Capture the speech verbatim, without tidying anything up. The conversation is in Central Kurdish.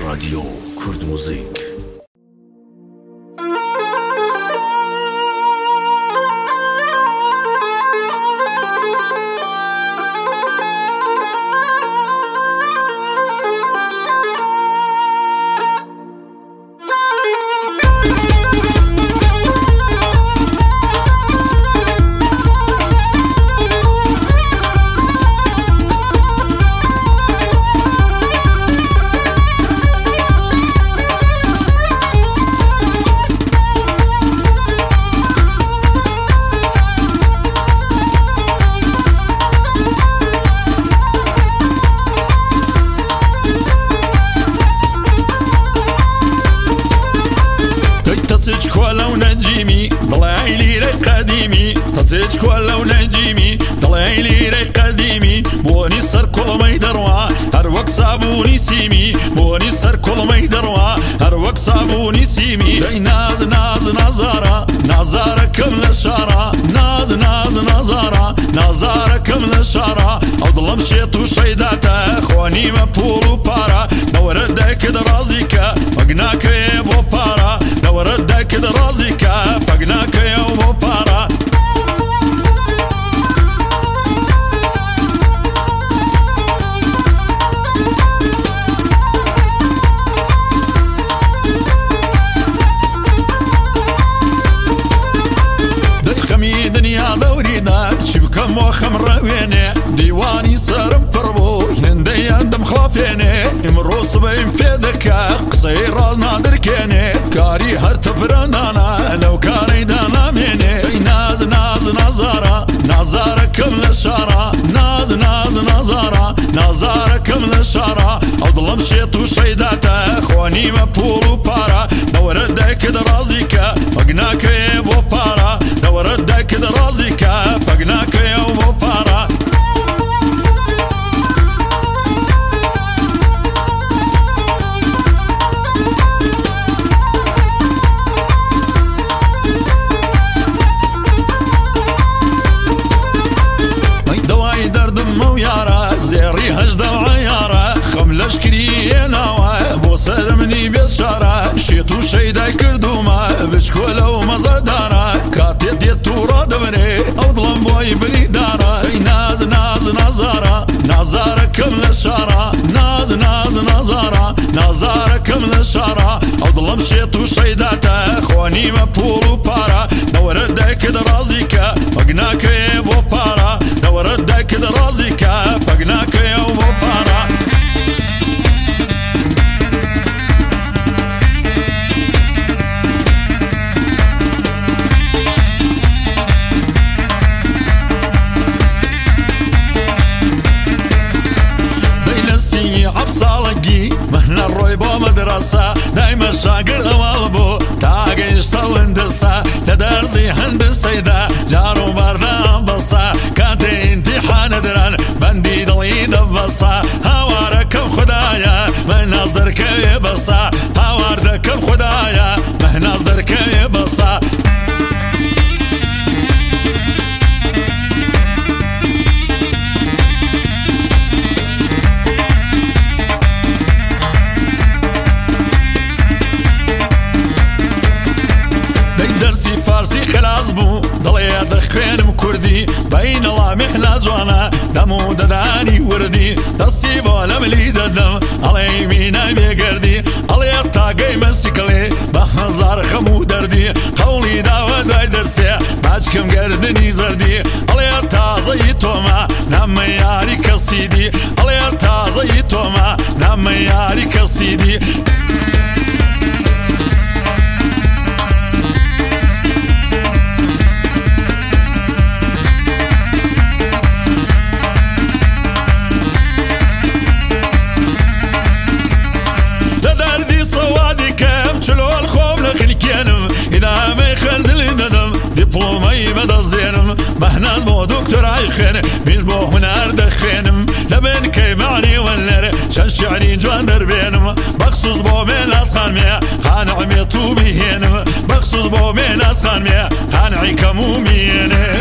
رادیو کورد موزیک. تزج كولا ونجيمي ضلعي لي ري قديمي تزج كولا ونجيمي ضلعي لي ري قديمي بوني سر كل ما يدروا هروك صابوني سيمي بوني سر كل ما يدروا هروك صابوني سيمي اي ناز ناز نظارة نظارة كمل شارة ناز ناز نظارة نظارة كمل شارة او ظلم شيط وشيداته خواني مبول وبارا نوردك درازيك فقناك يبو بارا نوردك درازيك فقناك يبو بارا دخمي دنيا دورينا شبكم وخمر ويني ديواني سرم فربو هندي عندم خلافيني امروس بين بيدك قصير نادر كيني كاري هر تفرنانا لو كاري دانا ميني ناز ناز نظارة نظارة كمل شارة ناز ناز نظارة نظارة كمل شارة او ظلم شيط وشيداته خواني مبول وبارا نوردك درازيك فقناك يبو بارا نوردك درازيك فقناك يبو بارا زيري هجدة وعيارة خملش كرينا وابو سلمني بشارة شيطو شيدا كردوما بشكولا ومزدارة كاتي ديتو رادبني او ظلم بوي بني دارة ناز ناز نظارة نظارة كمل شارة ناز ناز نظارة نظارة كمل شارة او ظلم شيطو شيداته خواني مبول وبارا نوردك درازيك فقناك يبو بارا نوردك درازيك فقناك يوم وبارا بينسي عبصالقي مهنا الرويبو مدرسة دايما شاقر اوالبو تاقي اشتو هندسة لدرزي هندسة دا جارو بردا بصا كانتي امتحان دران بندي ضلي دبصا هواركم خدايا من نصدرك يبصا هواردكم خدايا من نصدرك يبصا درسي فارسي خلاص بو ضلي دخين كردي بين الله محنا زوانا دمو دداني وردي دسي بولا ملي ددم علي مينا بيقردي علي الطاقي مسكلي بخزار خمو دردي قولي داوة داي درسي باجكم قردني زردي علي التازي توما نام ياري كسيدي علي التازي توما نام ياري كسيدي شلو الخوم لخلكينم إذا ما يخلدلي ندم دبلومي بدا زينم مهناز بو دكتور عيخين مش بو هنار دخينم لبن كي معني ولر شن شعري جوان دربينم بخصوص بو من أسخان ميا خان عميتو بيهنم بخصوص بو من أسخان ميا خان عيكمو مينم